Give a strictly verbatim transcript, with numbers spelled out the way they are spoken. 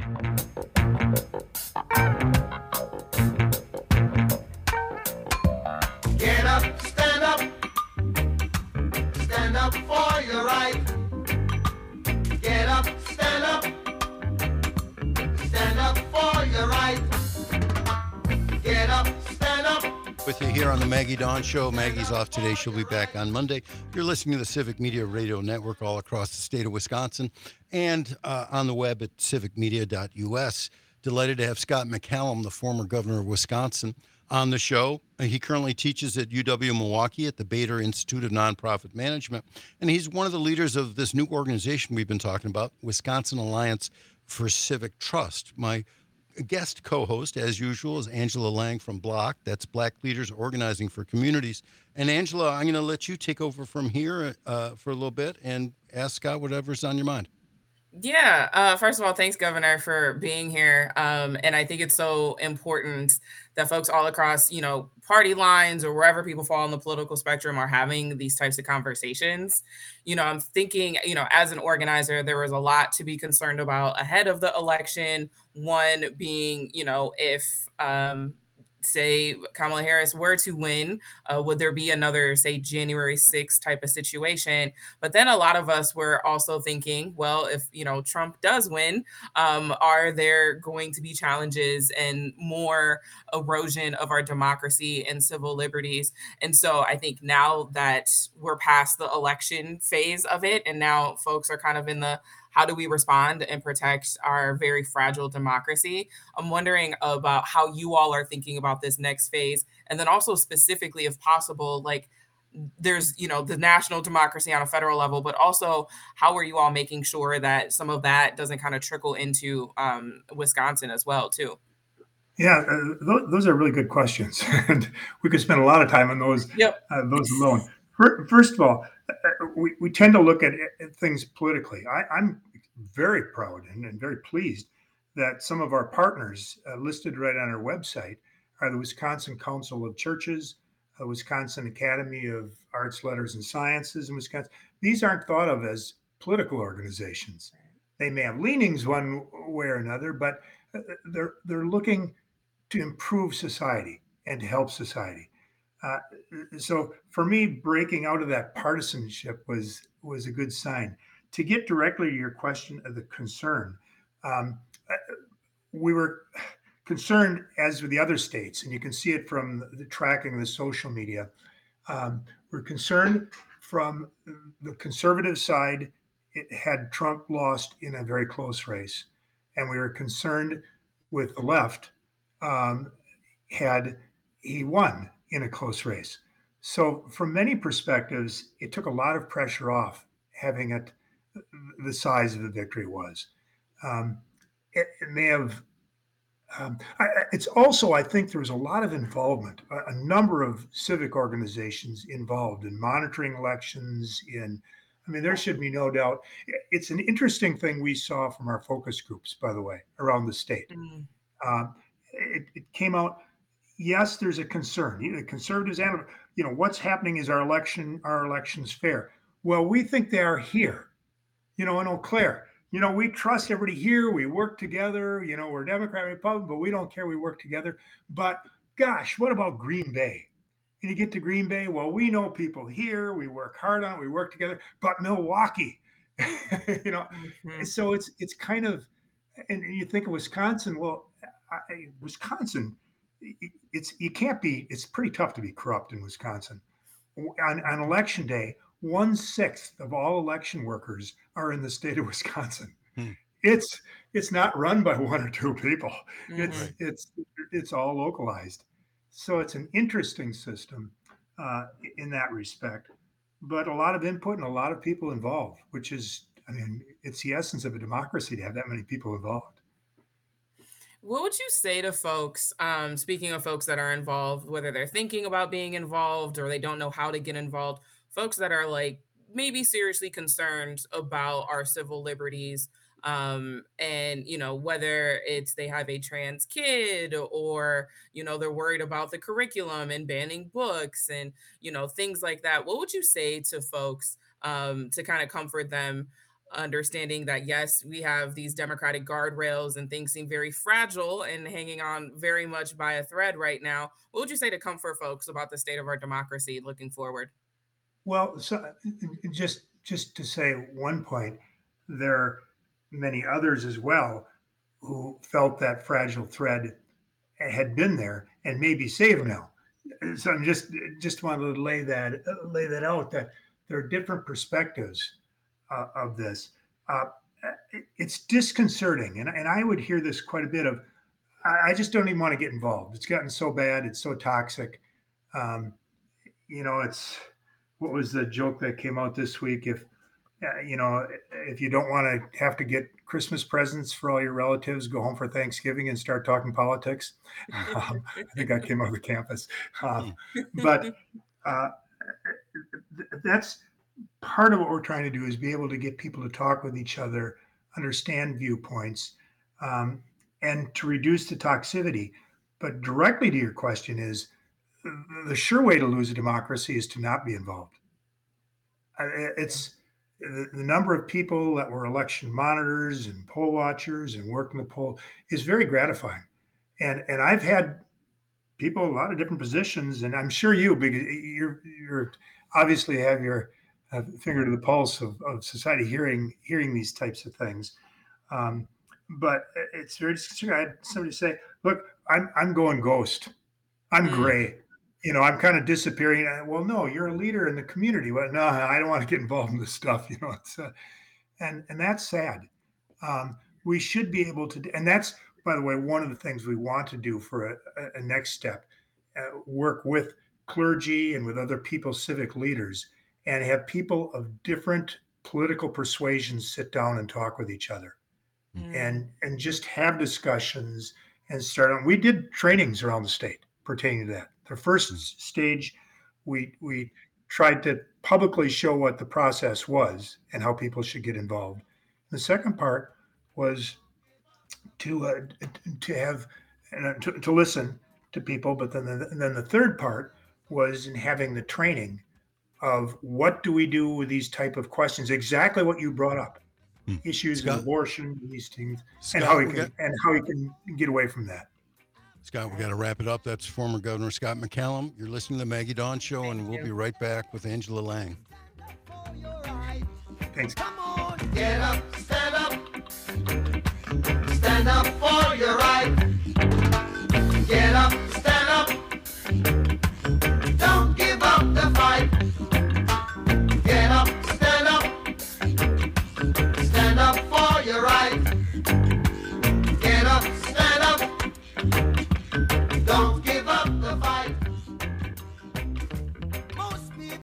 Get up, stand up, stand up for your right. Get up, stand up, stand up for your right. Get up, stand up. With you here on the Maggie Dawn Show. Maggie's off today. She'll be back on Monday. You're listening to the Civic Media Radio Network all across the state of Wisconsin and uh, on the web at civic media dot u s. Delighted to have Scott McCallum, the former governor of Wisconsin, on the show. He currently teaches at U W Milwaukee at the Bader Institute of Nonprofit Management, and he's one of the leaders of this new organization we've been talking about, Wisconsin Alliance for Civic Trust. My guest co-host, as usual, is Angela Lang from Block. That's Black Leaders Organizing for Communities. And Angela, I'm going to let you take over from here uh, for a little bit and ask Scott whatever's on your mind. Yeah. Uh, first of all, thanks, Governor, for being here. Um, and I think it's so important that folks all across, you know, party lines or wherever people fall on the political spectrum are having these types of conversations. You know, I'm thinking, you know, as an organizer, there was a lot to be concerned about ahead of the election. One being, you know, if, um, say Kamala Harris were to win, uh, would there be another, say, January sixth type of situation? But then a lot of us were also thinking, well, if, you know, Trump does win, um, are there going to be challenges and more erosion of our democracy and civil liberties? And so I think now that we're past the election phase of it, and now folks are kind of in the how do we respond and protect our very fragile democracy? I'm wondering about how you all are thinking about this next phase. And then also specifically, if possible, like there's, you know, the national democracy on a federal level, but also how are you all making sure that some of that doesn't kind of trickle into um, Wisconsin as well, too? Yeah, uh, th- those are really good questions. And we could spend a lot of time on those, Yep. uh, those alone. First of all, uh, we, we tend to look at, at things politically. I, I'm very proud and, and very pleased that some of our partners uh, listed right on our website are the Wisconsin Council of Churches, the Wisconsin Academy of Arts, Letters, and Sciences in Wisconsin. These aren't thought of as political organizations. They may have leanings one way or another, but they're they're looking to improve society and to help society. Uh, so for me, breaking out of that partisanship was was a good sign. To get directly to your question of the concern, um, we were concerned, as with the other states, and you can see it from the tracking of the social media. Um, we're concerned from the conservative side. It had Trump lost in a very close race, and we were concerned with the left um, had he won in a close race. So from many perspectives, it took a lot of pressure off having it the size of the victory was. Um, it, it may have, um, I, it's also, I think there was a lot of involvement, a, a number of civic organizations involved in monitoring elections in, I mean, there should be no doubt. It's an interesting thing we saw from our focus groups, by the way, around the state. Mm. Um, it, it came out, yes, there's a concern. The conservatives and, you know, what's happening is our election, our elections fair. Well, we think they are here, you know, in Eau Claire. You know, we trust everybody here. We work together. You know, we're Democrat, Republican, but we don't care. We work together. But gosh, what about Green Bay? And you get to Green Bay. Well, we know people here. We work hard on it. We work together. But Milwaukee, you know, Mhm. so it's it's kind of, and you think of Wisconsin. Well, I, Wisconsin, it's you can't be. It's pretty tough to be corrupt in Wisconsin. On on election day, one sixth of all election workers are in the state of Wisconsin. Hmm. It's it's not run by one or two people. It's Mhm. it's it's all localized. So it's an interesting system uh, in that respect, but a lot of input and a lot of people involved, which is, I mean, it's the essence of a democracy to have that many people involved. What would you say to folks, um, speaking of folks that are involved, whether they're thinking about being involved or they don't know how to get involved, folks that are like maybe seriously concerned about our civil liberties, um, and you know whether it's they have a trans kid or you know they're worried about the curriculum and banning books and you know things like that. What would you say to folks um, to kind of comfort them? understanding that, yes, we have these democratic guardrails and things seem very fragile and hanging on very much by a thread right now. What would you say to comfort folks about the state of our democracy looking forward? Well, so just just to say one point, there are many others as well who felt that fragile thread had been there and may be saved now. So I'm just just wanted to lay that lay that out, that there are different perspectives uh, of this. Uh, it's disconcerting, and and I would hear this quite a bit of. I I just don't even want to get involved. It's gotten so bad. It's so toxic. Um, you know, it's what was the joke that came out this week? If uh, you know, if you don't want to have to get Christmas presents for all your relatives, go home for Thanksgiving and start talking politics. Um, I think that came out of the campus. Um, but uh, that's part of what we're trying to do, is be able to get people to talk with each other, understand viewpoints, um, and to reduce the toxicity. But directly to your question is, the sure way to lose a democracy is to not be involved. It's the, the number of people that were election monitors and poll watchers and work in the poll is very gratifying. And and I've had people, a lot of different positions, and I'm sure you, because you're you're obviously have your uh, finger to the pulse of, of society, hearing hearing these types of things. Um, but it's very disconcerting. I had somebody say, "Look, I'm I'm going ghost. I'm Mm. gray. You know, I'm kind of disappearing." Well, no, you're a leader in the community. Well, no, I don't want to get involved in this stuff. You know, it's uh, and and that's sad. Um, we should be able to, and that's, by the way, one of the things we want to do for a, a next step. Uh, work with clergy and with other people, civic leaders, and have people of different political persuasions sit down and talk with each other, Mm. and and just have discussions and start on. We did trainings around the state pertaining to that. The first stage, we we tried to publicly show what the process was and how people should get involved. The second part was to uh, to have uh, to, to listen to people, but then the, and then the third part was in having the training of what do we do with these type of questions, exactly what you brought up, Hmm. issues of Scott? abortion, these things, and Scott, how we we can got, and how we can get away from that. Scott, we got to wrap it up. That's former Governor Scott McCallum. You're listening to the Maggie Dawn Show, Thank and we'll you. be right back with Angela Lang. Thanks. Come on, get up,